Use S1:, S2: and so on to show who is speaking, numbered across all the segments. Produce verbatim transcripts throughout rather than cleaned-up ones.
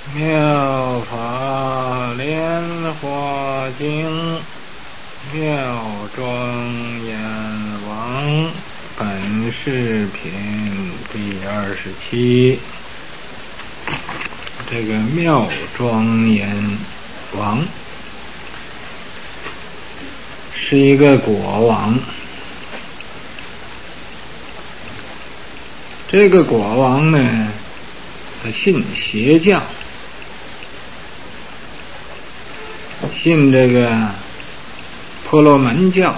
S1: 妙法莲华经，妙庄严王本事品第二十七。这个妙庄严王是一个国王，这个国王呢，他信邪教，信这个婆罗门教，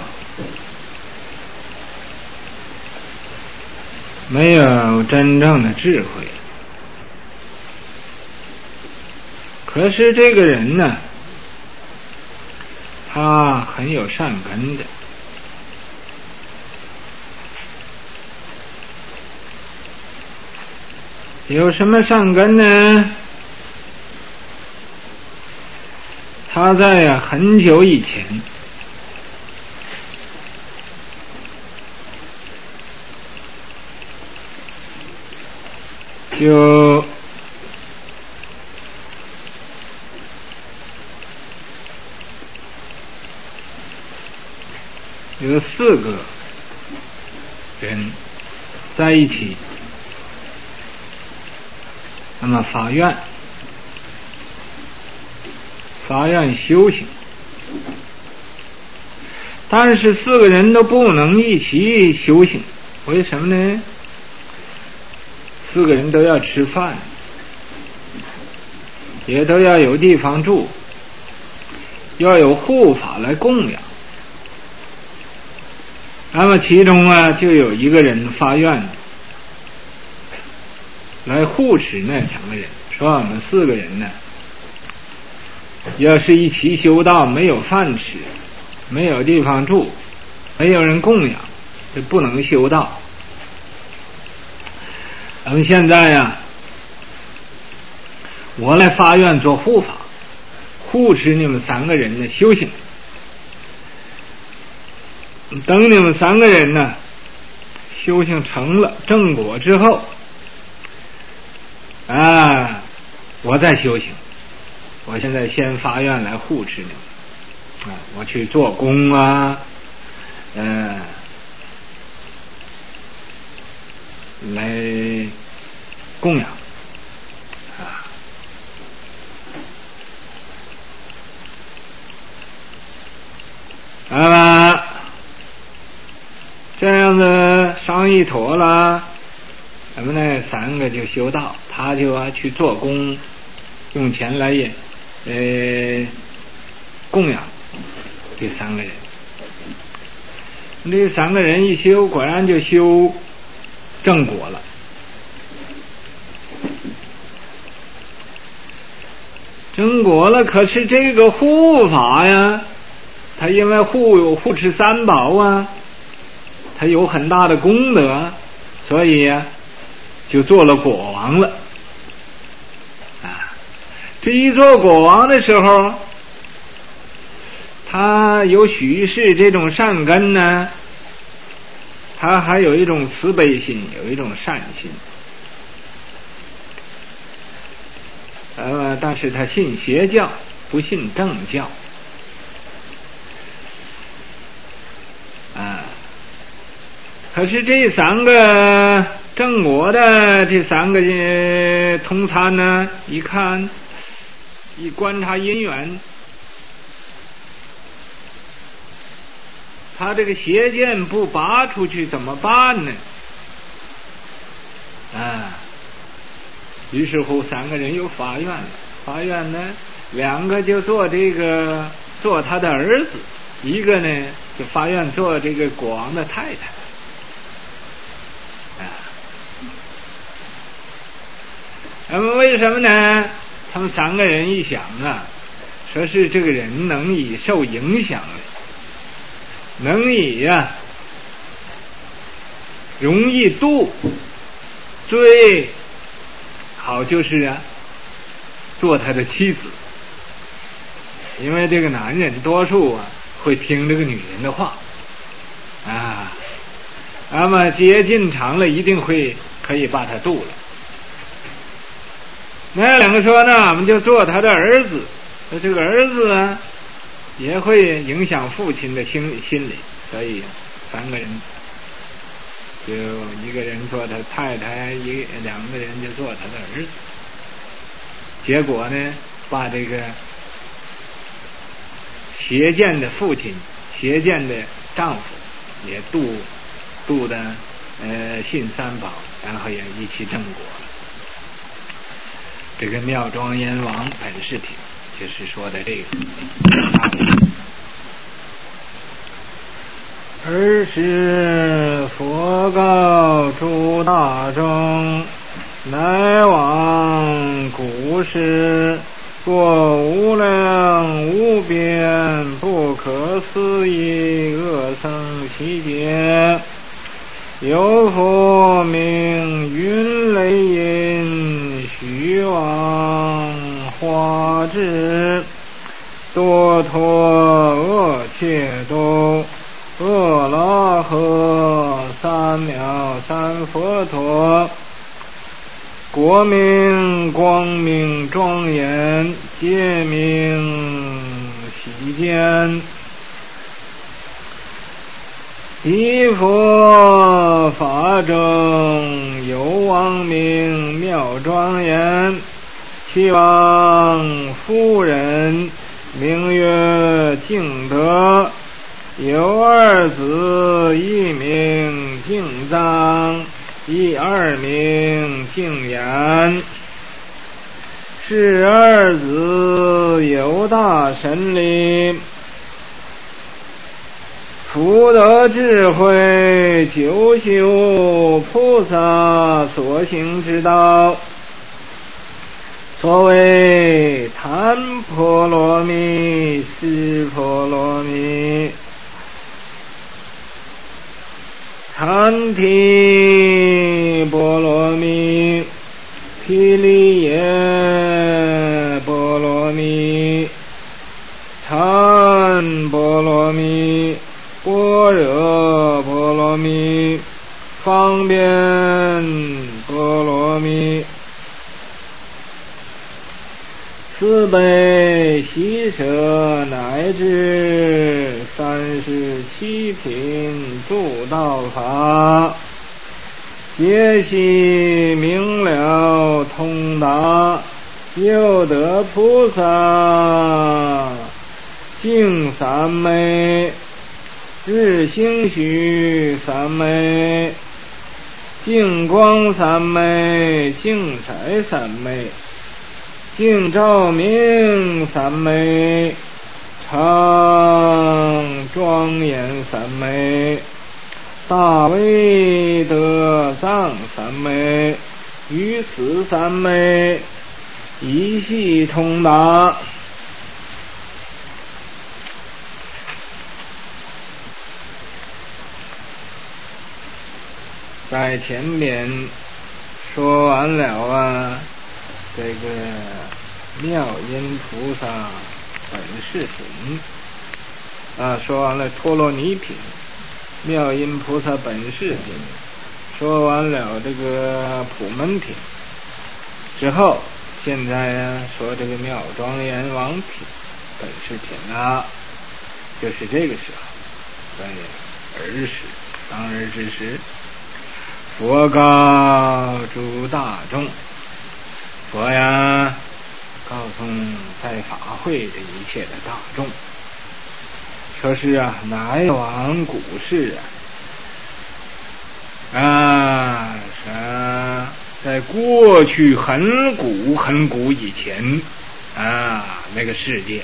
S1: 没有真正的智慧。可是这个人呢，他很有善根的，有什么善根呢？他在呀很久以前就有四个人在一起，那么发愿发愿修行，但是四个人都不能一起修行，为什么呢？四个人都要吃饭，也都要有地方住，要有护法来供养。那么其中啊，就有一个人发愿来护持那两个人，说我们四个人呢，要是一起修道，没有饭吃，没有地方住，没有人供养，就不能修道。那么现在呀，我来发愿做护法，护持你们三个人的修行。等你们三个人呢修行成了正果之后啊，我再修行。我现在先发愿来护持你们啊，我去做工啊，呃，来供养啊。那么这样子商议妥了，咱们那三个就修道，他就要去做工，用钱来也呃供养这三个人。这三个人一修，果然就修正果了。正果了，可是这个护法呀，他因为护有护持三宝啊，他有很大的功德，所以呀，就做了国王了。啊，这一做国王的时候，他有许是这种善根呢，他还有一种慈悲心，有一种善心。呃，但是他信邪教，不信正教。啊。可是这三个正果的这三个同参呢，一看一观察因缘，他这个邪见不拔出去怎么办呢？啊，于是乎三个人又发愿了，发愿呢，两个就做这个做他的儿子，一个呢就发愿做这个国王的太太。那么为什么呢？他们三个人一想啊，说是这个人能以受影响的，能以呀、啊、容易度，最好就是啊做他的妻子，因为这个男人多数啊会听这个女人的话啊，那么接近长了一定会可以把他度了。 那两个说呢，我们就做他的儿子。那这个儿子啊，也会影响父亲的心心理，所以三个人，就一个人做他太太，一两个人就做他的儿子。结果呢，把这个邪见的父亲、邪见的丈夫也度度的呃信三宝，然后也一起正果了。这个妙庄阎王本事品就是说的这个。尔时佛告诸大众，乃往古时作无量无边不可思议恶僧奇劫，有佛名云雷音虚妄化智，多陀恶切多阿拉诃三藐三佛陀，国名光明庄严，界名悉见，一佛法正有王名妙庄严，其王夫人名曰净德，有二子，一名净藏，一二名净言。是二子有大神力，福德智慧，九修菩萨所行之道，所谓檀婆罗蜜、尸婆罗蜜、檀提波罗蜜、毗梨耶波罗蜜、禅波罗蜜、般若波罗蜜、方便波罗蜜，慈悲喜舍乃至三十七品助道法，皆悉明了通达，又得菩萨净三昧，日星须三昧，净光三昧，净彩三昧，净照明三昧，常庄严三昧，大威德藏三昧，于此三昧一系通达。在前面说完了啊，这个妙音菩萨本事品啊，说完了陀罗尼品，妙音菩萨本事品，说完了这个普门品之后，现在啊说这个妙庄阎王品本事品啊，就是这个时候，在儿时当儿之时，佛告诸大众，佛呀告诉在法会的一切的大众，说是啊，乃往古世啊，啊是啊，在过去很古很古以前啊，那个世界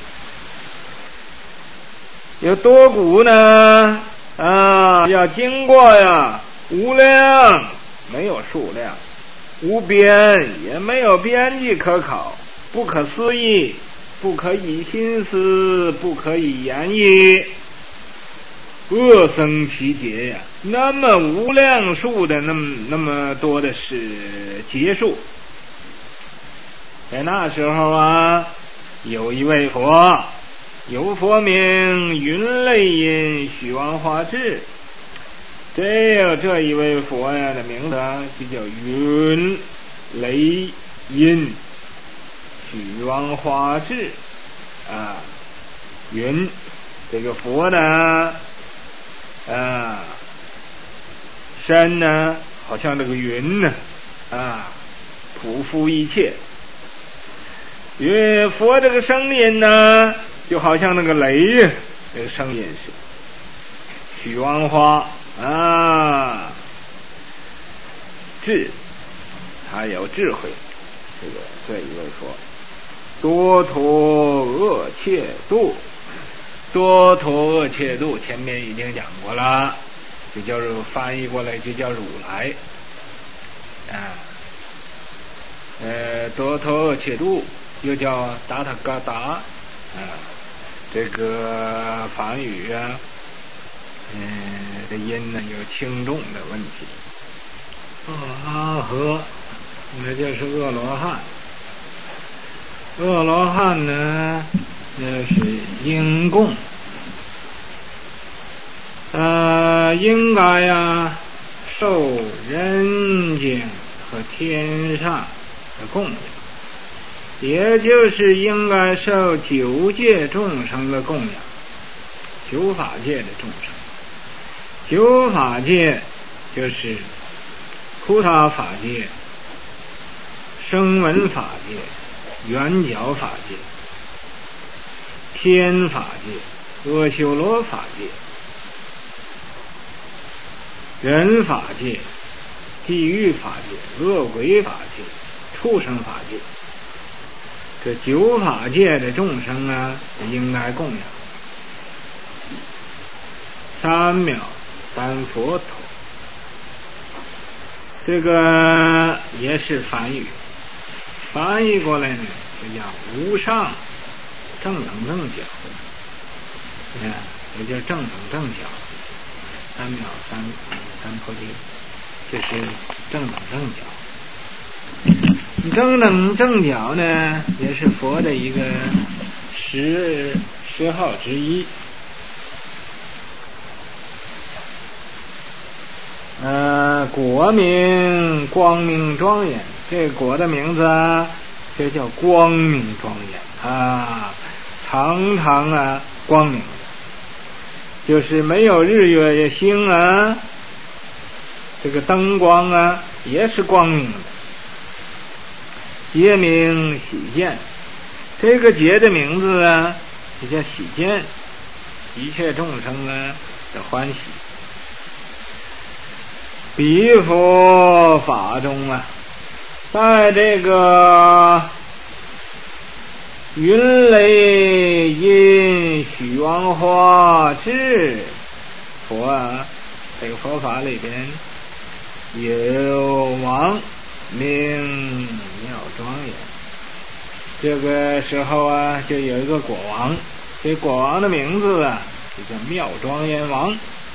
S1: 有多古呢？啊，要经过呀，无量，没有数量，无边，也没有边际可考，不可思议，不可以心思，不可以言语，恶僧其劫呀，那么无量数的那么那么多的是劫数。在那时候啊，有一位佛，有佛名云雷音虚妄化智，这这一位佛呀的名字就叫云雷音虚妄化智啊，云这个佛呢啊，身呢好像这个云呢啊，匍匐一切。因为佛这个声音呢，就好像那个雷呀，这个声音是虚妄化啊，智，他有智慧。这个这一位说，多陀恶切度，多陀恶切度，前面已经讲过了，就叫做翻译过来就叫如来啊，呃，多陀恶切度。又叫达他嘎达啊，这个梵语啊，嗯、呃，这音呢有轻重的问题。阿和，那就是阿罗汉。阿罗汉呢，那是应供，呃，应该呀受人间和天上的供养。也就是应该受九界众生的供养，九法界的众生。九法界就是菩萨法界、声闻法界、圆觉法界、天法界、阿修罗法界、人法界、地狱法界、恶鬼法界、畜生法界。这九法界的众生啊，应该供养。三藐三佛陀，这个也是梵语，翻译过来呢，就叫无上正等正觉，啊，也叫正等正觉。三藐三三菩提，就是正等正觉。正等正觉呢，也是佛的一个十十号之一。呃，果名光明庄严，这果的名字啊，就叫光明庄严啊，常常啊光明，就是没有日月星啊，这个灯光啊也是光明的。节名喜见，这个节的名字啊，就叫喜见，一切众生啊的欢喜。彼佛法中啊，在这个云雷音虚妄化智佛啊，这个佛法里边有王名妙庄严。这个时候啊，就有一个国王，这国王的名字啊就叫妙庄严王。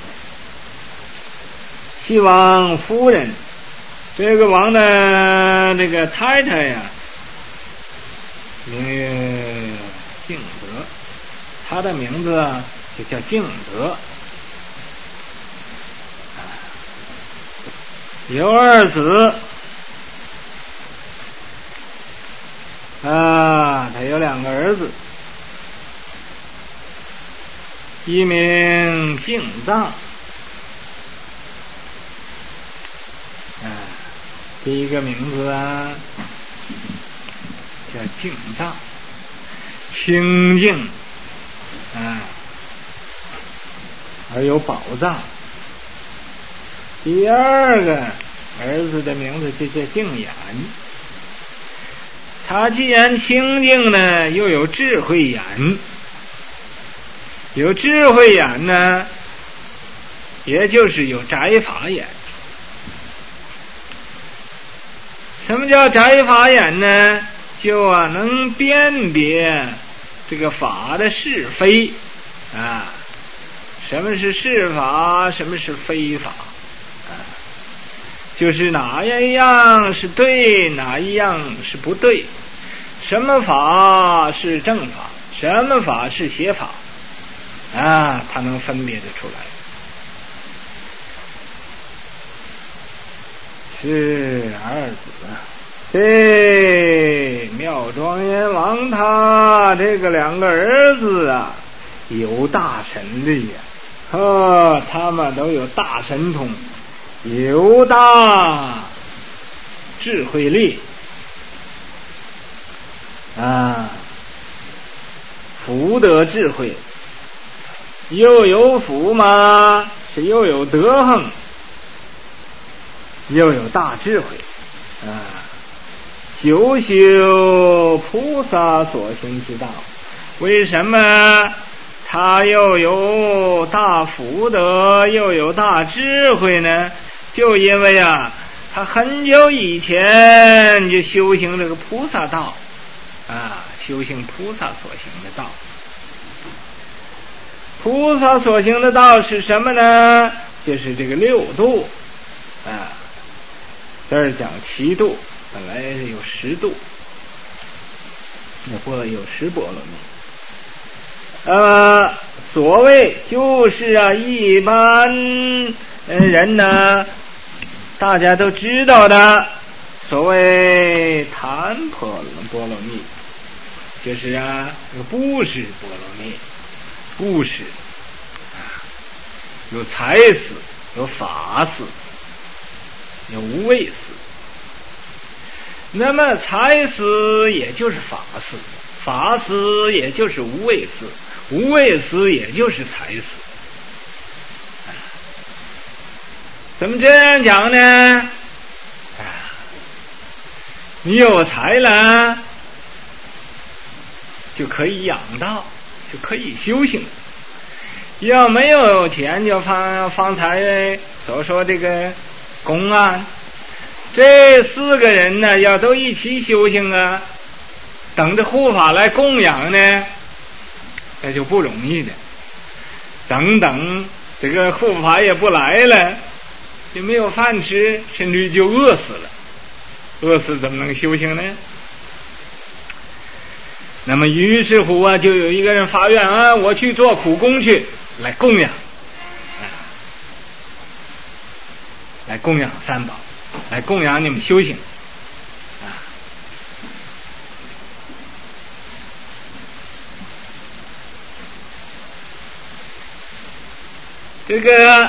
S1: 西王夫人，这个王的这个太太呀，名曰净德，她的名字啊就叫净德。有二子啊，他有两个儿子，一名净藏，啊，第一个名字啊叫净藏，清净啊，而有宝藏。第二个儿子的名字就叫净眼，他既然清净呢，又有智慧眼，有智慧眼呢，也就是有宅法眼。什么叫宅法眼呢？就啊能辨别这个法的是非啊，什么是是法，什么是非法啊，就是哪一样是对，哪一样是不对，什么法是正法，什么法是邪法啊，他能分别得出来。是儿子啊，这妙庄严他这个两个儿子啊，有大神力呀、啊，呵，他们都有大神通，有大智慧力啊，福德智慧，又有福嘛，是又有德行，又有大智慧啊，修修菩萨所行之道。为什么他又有大福德又有大智慧呢？就因为啊，他很久以前就修行这个菩萨道啊，修行菩萨所行的道。菩萨所行的道是什么呢？就是这个六度啊，这儿讲七度，本来有十度，那波有十波罗蜜。呃，所谓就是啊，一般人呢，大家都知道的，所谓檀波波罗蜜，就是啊，这个布施波罗蜜，布施啊，有财施，有法施，有无畏施。那么财施也就是法施，法施也就是无畏施，无畏施也就是财施。怎么这样讲呢？啊，你有财了，就可以养道，就可以修行。要没有钱，就方方才所说这个公案，这四个人呢，要都一起修行啊，等着护法来供养呢，那就不容易的。等等，这个护法也不来了，就没有饭吃，甚至就饿死了。饿死怎么能修行呢？那么于是乎啊，就有一个人发愿啊，我去做苦工去，来供养，啊，来供养三宝，来供养你们修行，啊，这个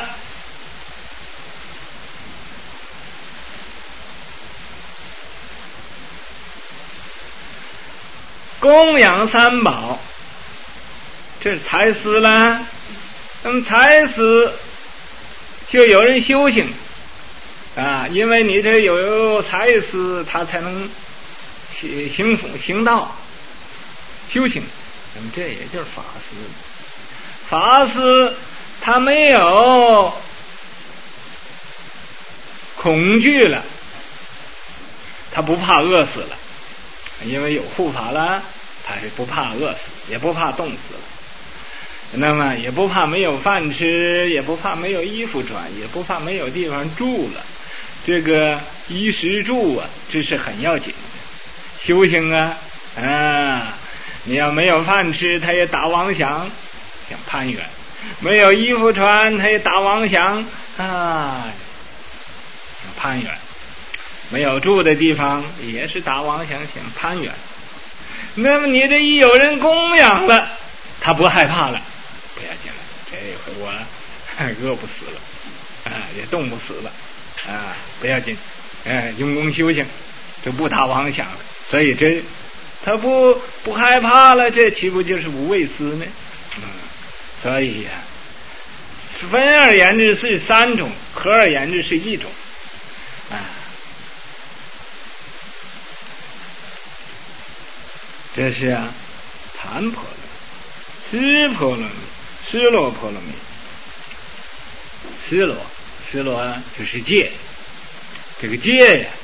S1: 供养三宝，这是财施啦。那么财施就有人修行啊，因为你这有财施，他才能行行道修行。那么这也就是法施。法施他没有恐惧了，他不怕饿死了，因为有护法了，他是不怕饿死，也不怕冻死了。那么也不怕没有饭吃，也不怕没有衣服穿，也不怕没有地方住了。这个衣食住啊，这是很要紧的。修行啊，啊，你要没有饭吃，他也打妄想，想攀缘；没有衣服穿，他也打妄想啊，想攀缘；没有住的地方，也是打妄想，想攀缘。那么你这一有人供养了，他不害怕了。不要紧了，这回我饿不死了，啊，也冻不死了，啊，不要紧，哎，用功修行，就不打妄想了。所以这他不不害怕了，这岂不就是无畏施呢？嗯，所以呀、啊，分而言之是三种，合而言之是一种，啊，这是啊，檀婆罗、湿婆罗蜜。湿罗婆罗蜜，湿罗，湿罗就是戒，这个戒呀，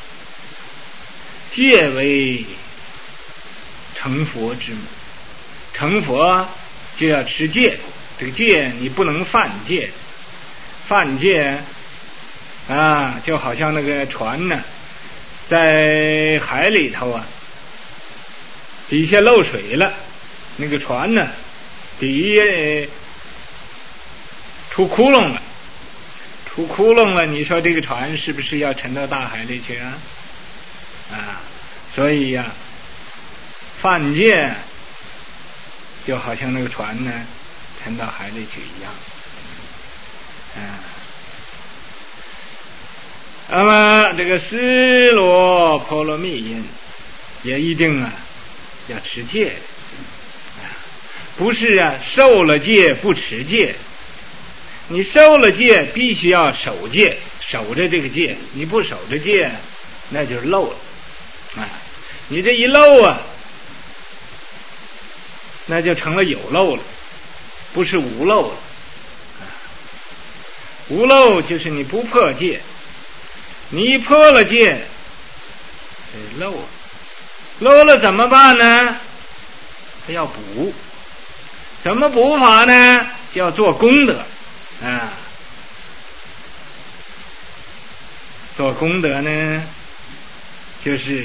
S1: 戒为成佛之母，成佛就要持戒，这个戒你不能犯戒，犯戒啊，就好像那个船呢，在海里头啊，底下漏水了，那个船呢，底下出窟窿了，出窟窿了，你说这个船是不是要沉到大海里去啊？啊，所以呀、啊， 犯戒，就好像那个船呢沉到海里去一样。啊，那么这个失罗波罗蜜因也一定啊要持戒，啊，不是啊受了戒不持戒。你受了戒必须要守戒，守着这个戒，你不守着戒那就是漏了啊！你这一漏啊，那就成了有漏了，不是无漏了啊！无漏就是你不破戒，你一破了戒，这漏了，漏了怎么办呢？他要补，怎么补法呢？就要做功德啊！做功德呢，就是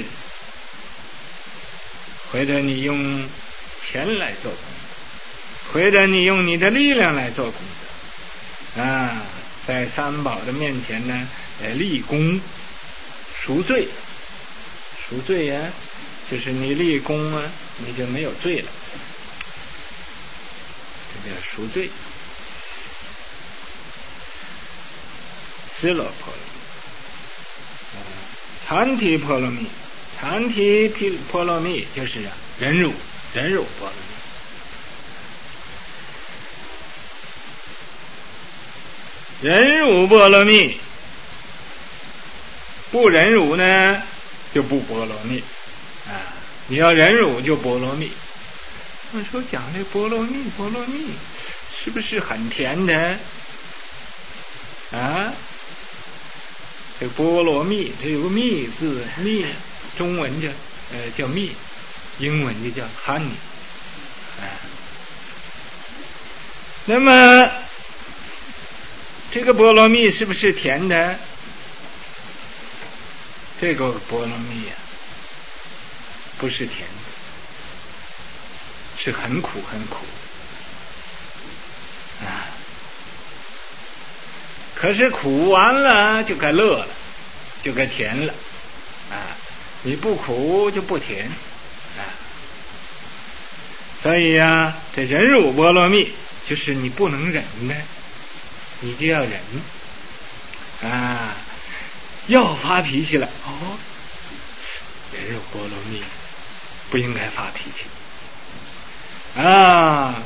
S1: 或者你用钱来做功德，或者你用你的力量来做功德啊！在三宝的面前呢，呃，立功赎罪，赎罪呀、啊，就是你立功啊，你就没有罪了，这叫赎罪。失罗波罗蜜，禅体波罗蜜，禅体波罗蜜就是忍辱，忍辱波罗蜜，忍辱波罗蜜，不忍辱呢就不波罗蜜啊！你要忍辱就波罗蜜。我说讲这波罗蜜，波罗蜜是不是很甜的啊？这波罗蜜，这有个蜜字，蜜中文叫呃叫蜜，英文就叫 honey 啊。那么这个波罗蜜是不是甜的？这个波罗蜜呀、啊，不是甜的，是很苦很苦啊。可是苦完了就该乐了，就该甜了啊！你不苦就不甜啊！所以呀、啊，这忍辱波罗蜜就是你不能忍呢，你就要忍啊！要发脾气了哦，忍辱波罗蜜不应该发脾气啊！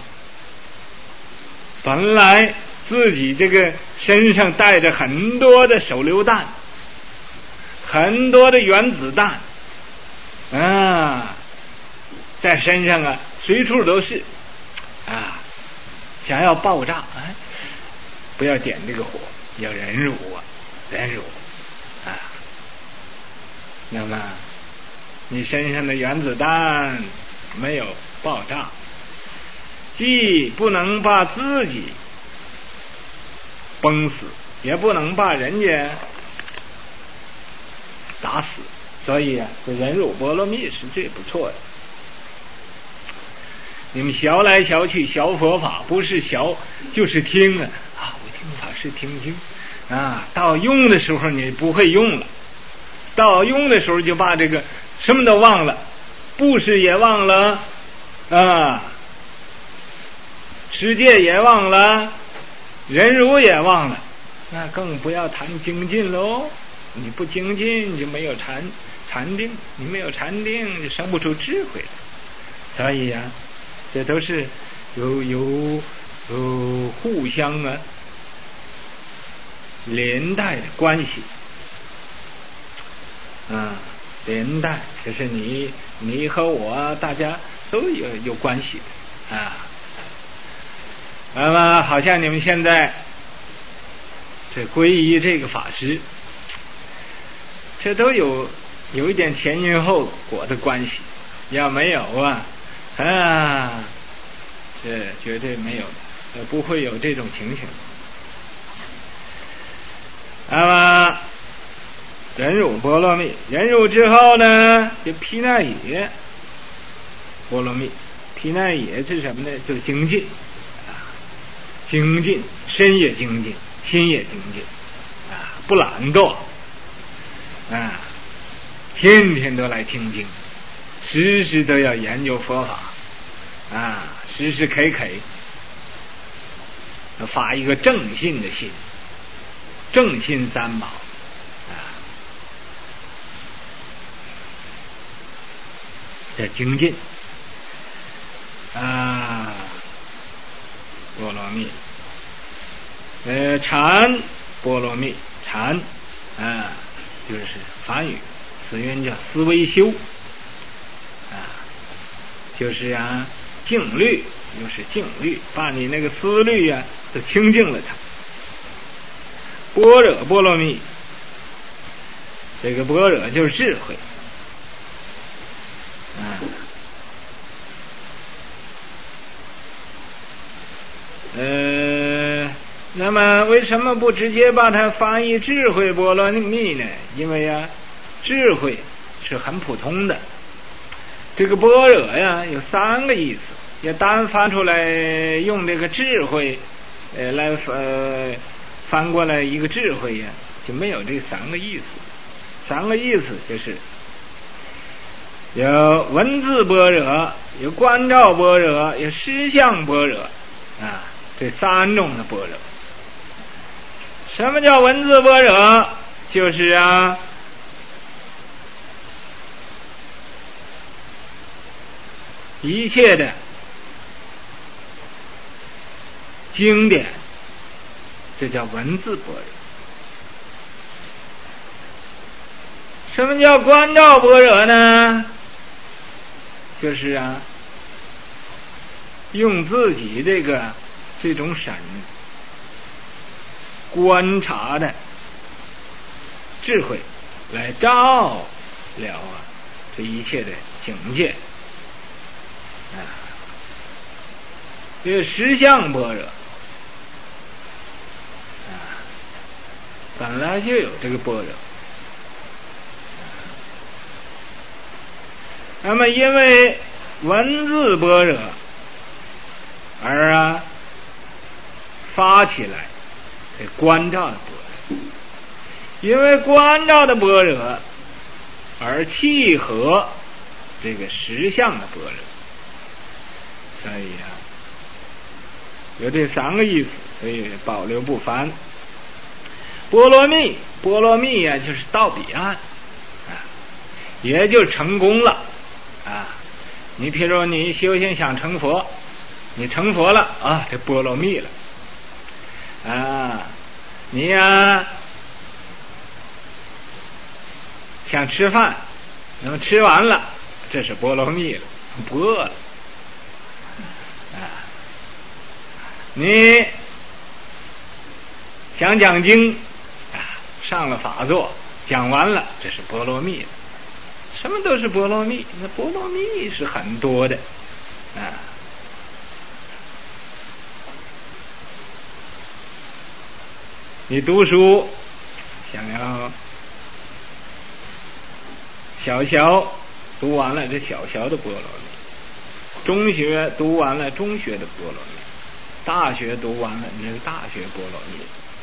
S1: 本来自己这个身上带着很多的手榴弹，很多的原子弹啊，在身上啊随处都是啊，想要爆炸，哎，不要点这个火，要忍辱啊，忍辱啊。那么你身上的原子弹没有爆炸，既不能把自己崩死，也不能把人家打死，所以啊，这忍辱波罗蜜是最不错的。你们学来学去学佛法，不是学就是听啊啊！我听法师听经啊，到用的时候你不会用了，到用的时候就把这个什么都忘了，布施也忘了啊，持戒也忘了，忍辱也忘了，那更不要谈精进喽。你不精进就没有禅禅定，你没有禅定就生不出智慧了。所以呀、啊，这都是有有有互相啊连带的关系啊，连带就是你你和我大家都有有关系的啊。那么好像你们现在这皈依这个法师，这都有有一点前因后果的关系，要没有啊啊，这绝对没有，不会有这种情形。那么忍辱波罗蜜，忍辱之后呢，就毗那耶波罗蜜。毗那耶是什么呢？就是精进啊，精进，身也精进，心也精进啊，不懒惰啊，天天都来听经， 时时都要研究佛法啊，时时刻刻发一个正信的心，正信三宝啊，这精进啊，波罗蜜，呃，禅波罗蜜，禅啊，就是梵语，此云叫思维修啊，就是啊，静虑，就是静虑，把你那个思虑啊都清净了它。般若波罗蜜，这个般若就是智慧啊。呃，那么为什么不直接把它翻译智慧波罗蜜呢？因为啊，智慧是很普通的，这个般若呀有三个意思，要单翻出来用这个智慧，呃，来呃翻过来一个智慧呀，就没有这三个意思。三个意思就是有文字般若，有观照般若，有实相般若啊。这三种的般若。什么叫文字般若？就是啊，一切的经典，这叫文字般若。什么叫观照般若呢？就是啊，用自己这个这种审观察的智慧来照了啊这一切的境界啊，这个实相般若啊，本来就有这个般若。那么因为文字般若而啊发起来这观照的般若，因为观照的般若而契合这个实相的般若，所以啊有这三个意思，所以保留不翻。波罗蜜，波罗蜜呀、啊、就是到彼岸啊，也就成功了啊。你譬如你修行想成佛，你成佛了啊，这波罗蜜了啊。你呀、啊、想吃饭，那么吃完了，这是波罗蜜了，不饿了啊。你想讲经啊，上了法座，讲完了，这是波罗蜜了。什么都是波罗蜜，那波罗蜜是很多的啊。你读书想要小小读完了，这小小的波罗蜜；中学读完了，中学的波罗蜜；大学读完了，你这是大学波罗蜜。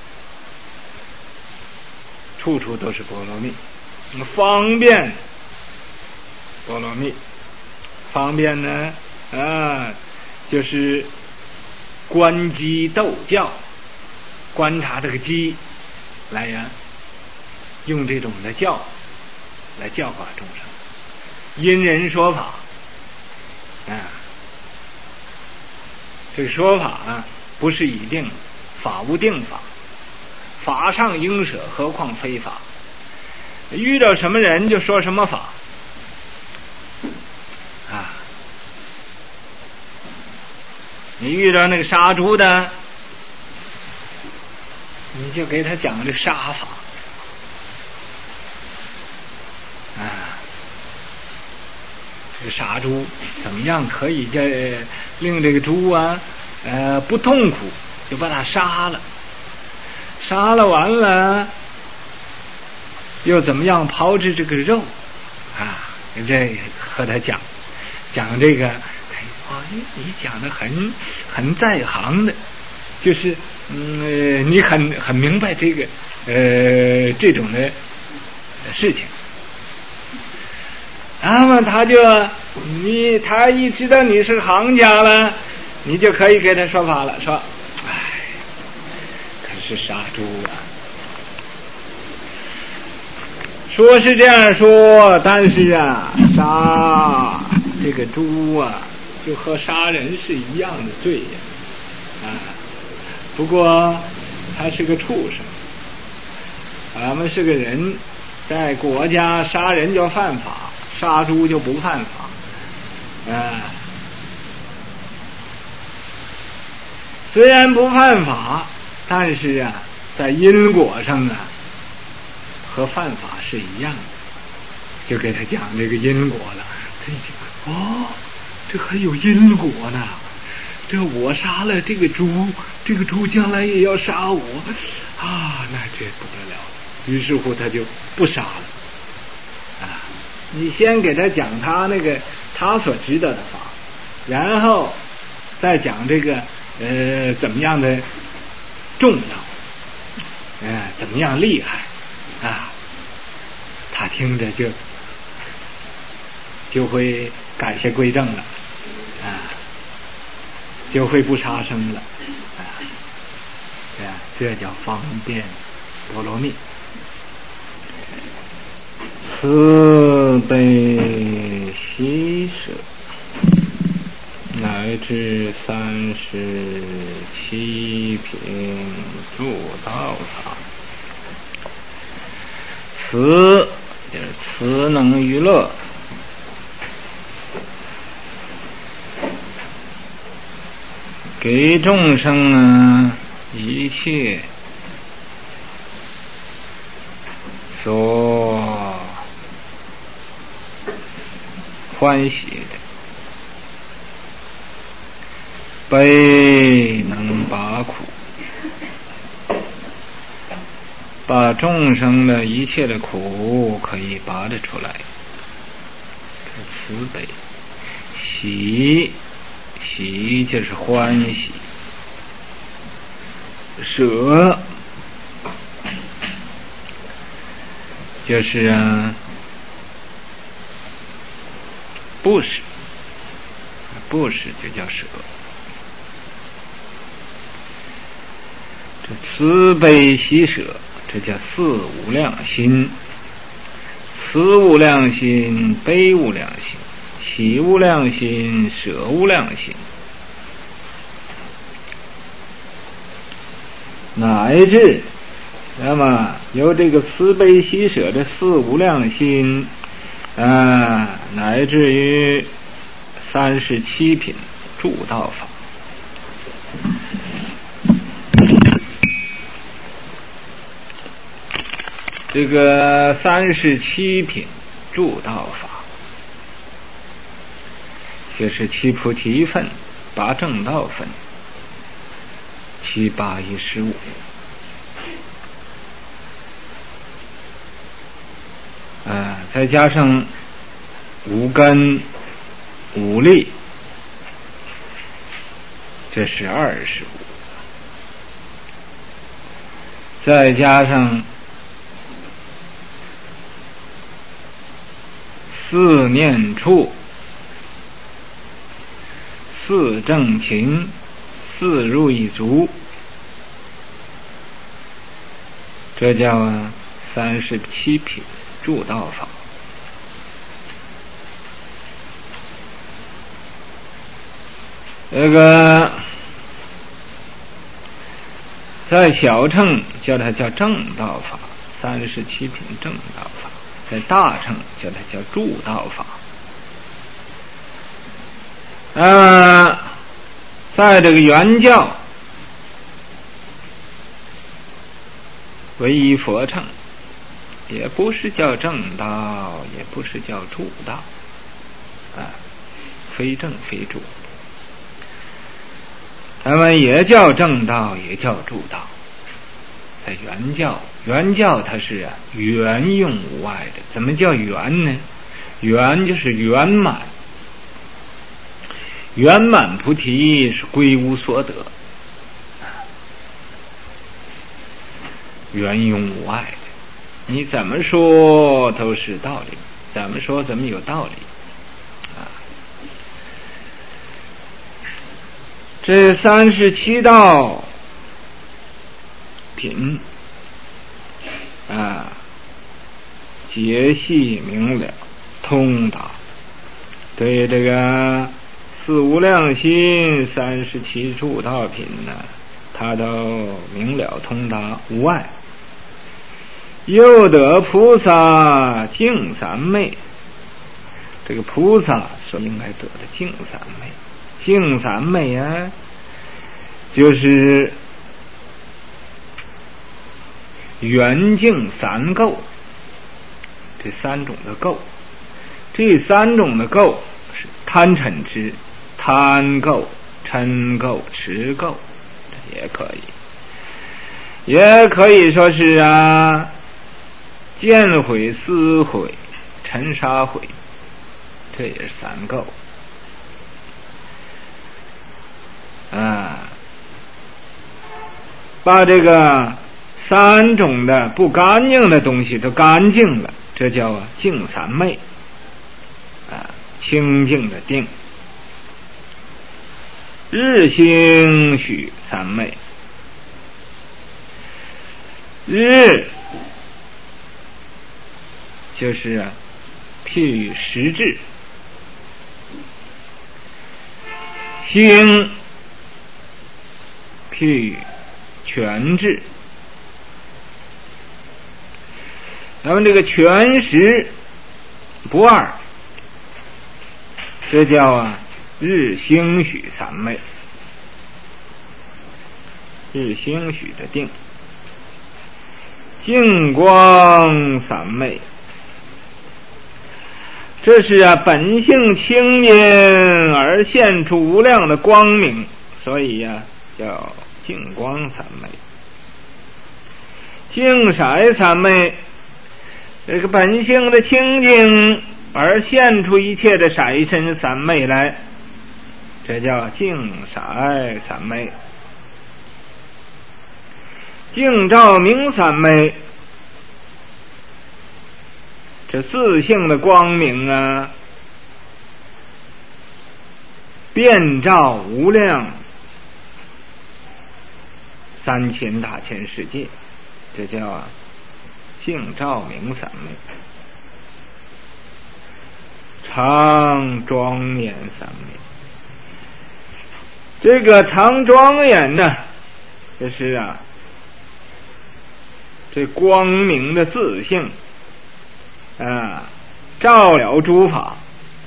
S1: 处处都是波罗蜜。那么方便波罗蜜，方便呢啊，就是观机斗教，观察这个机来呀，用这种的教来教化众生，因人说法啊。这个说法啊，不是以定，法无定法，法上应舍，何况非法。遇到什么人就说什么法啊。你遇到那个杀猪的，你就给他讲这杀法啊，这个杀猪怎么样可以这令这个猪啊呃不痛苦，就把它杀了，杀了完了又怎么样炮制这个肉啊，这和他讲讲这个，哇，你讲的很很在行的，就是嗯、呃，你很很明白这个呃这种的事情那么他就你他一知道你是行家了，你就可以给他说法了，说哎，可是杀猪啊，说是这样说，但是啊，杀这个猪啊，就和杀人是一样的罪呀，啊，不过他是个畜生，咱们是个人，在国家杀人就犯法，杀猪就不犯法，啊，虽然不犯法，但是啊，在因果上啊，和犯法是一样的，就给他讲这个因果了。他一听，哦，这还有因果呢，这我杀了这个猪，这个猪将来也要杀我啊，那这不得了了。于是乎他就不杀了啊。你先给他讲他那个他所知道的法，然后再讲这个呃怎么样的重要，呃怎么样厉害啊，他听着就就会改邪归正了啊，就会不杀生了啊，啊这叫方便波罗蜜。慈悲喜舍，乃至三十七品诸道法。慈就是慈能娱乐，给众生啊一切所欢喜的，悲能拔苦，把众生的一切的苦可以拔得出来，慈悲。喜喜就是欢喜，舍就是啊布施，布施就叫舍。这慈悲喜舍，这叫四无量心。慈无量心，悲无量心，喜无量心，舍无量心，乃至那么由这个慈悲喜舍的四无量心啊，乃至于三十七品助道法。这个三十七品助道法，就是七菩提分、八正道分、七八一十五。啊，再加上五根、五力，这是二十五。再加上四念处、四正勤、四入一足，这叫三十七品助道法。这个在小乘叫它叫正道法，三十七品正道法；在大乘叫它叫助道法。呃，在这个原教唯一佛乘，也不是叫正道，也不是叫助道，啊，非正非助。咱们也叫正道，也叫助道。在原教，原教它是啊圆用无碍的。怎么叫圆呢？圆就是圆满，圆满菩提是归无所得，圆用无碍的。你怎么说都是道理怎么说怎么有道理啊。这三十七道品啊，节细明了通达，对这个四无量心三十七处道品呢，他都明了通达无碍。又得菩萨净三昧，这个菩萨说应该得的净三昧，净三昧啊，就是圆净三垢，这三种的垢，这三种的垢是贪嗔痴，贪垢、嗔垢、痴垢，这也可以，也可以说是啊，见毁、思毁、尘沙毁，这也是三垢啊。把这个三种的不干净的东西都干净了，这叫净三昧啊，清净的定。日星许三昧，日就是啊，譬喻实质，星譬喻全智。咱们这个全实不二，这叫啊日星许三昧，日星许的定。净光三昧，这是啊本性清净而现出无量的光明，所以呀、啊、叫净光三昧。净色三昧，这个本性的清净而现出一切的色身三昧来，这叫净色三昧。净照明三昧，这自性的光明啊，遍照无量三千大千世界，这叫啊净照明三昧。常庄严三昧，这个常庄严呢，就是啊这光明的自性啊，照了诸法，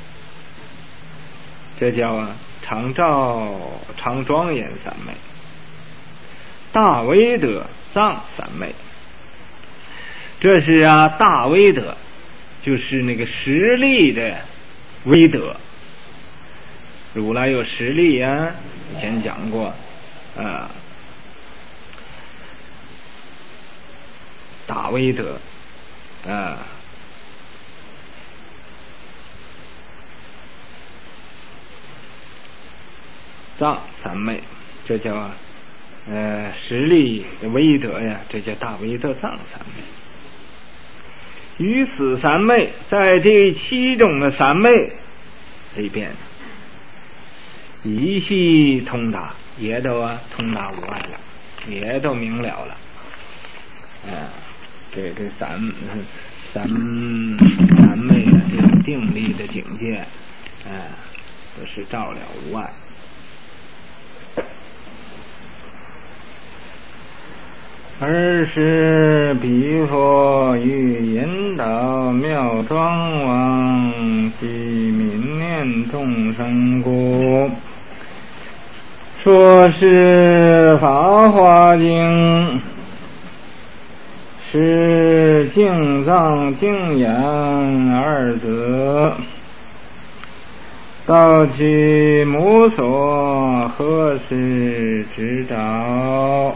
S1: 这叫啊常照常庄严三昧。大威德藏三昧，这是啊大威德，就是那个实力的威德。如来有实力啊，以前讲过啊，大威德啊，藏三昧，这叫啊呃实力的威德呀，这叫大威德藏三昧。于此三昧，在这七种的三昧里边，一系通达，也都啊通达无碍了，也都明了了。啊，这这三三三昧的这种定力的境界，啊，都是照了无碍。尔时彼佛欲引导妙庄王及泯念众生故，说是法华经，是净藏净言二者，道其母所何时知道？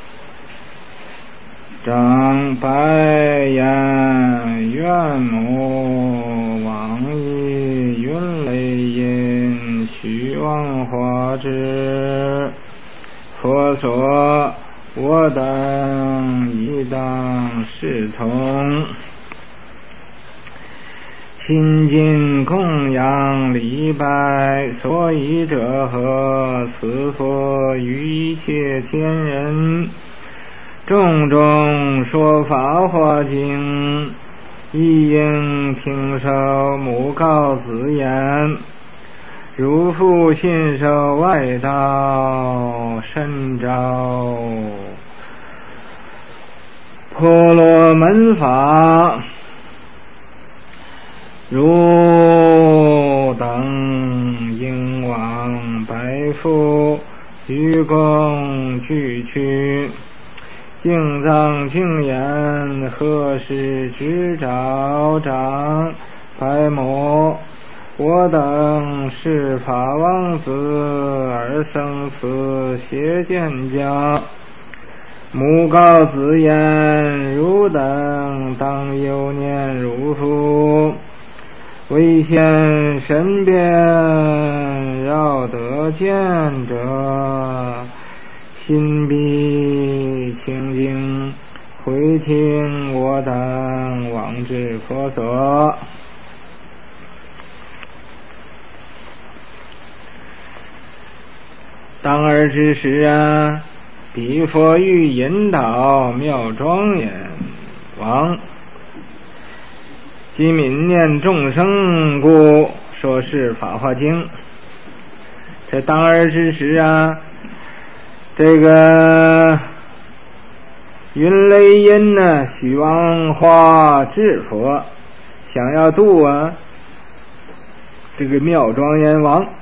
S1: 长白言愿母往矣，云雷音虚妄化之，佛说我等亦当视从。其亲近供养礼拜，所以者何？此佛于一切天人，众众说法华经，一应听受母告子言，如复信受外道，甚招婆罗门法，如等应往白复，鞠躬俱屈，敬藏敬言，何时知昭彰白摩，我等是法王子，而生此邪见教。母告子言，汝等当有念如父，为现身边绕得见者，心必清净，回听我等往至佛所。当尔之时啊，彼佛欲引导妙庄严王，即悯念众生故，说是法华经。在当尔之时啊，这个云雷音呢，许王化智佛，想要度啊这个妙庄严王。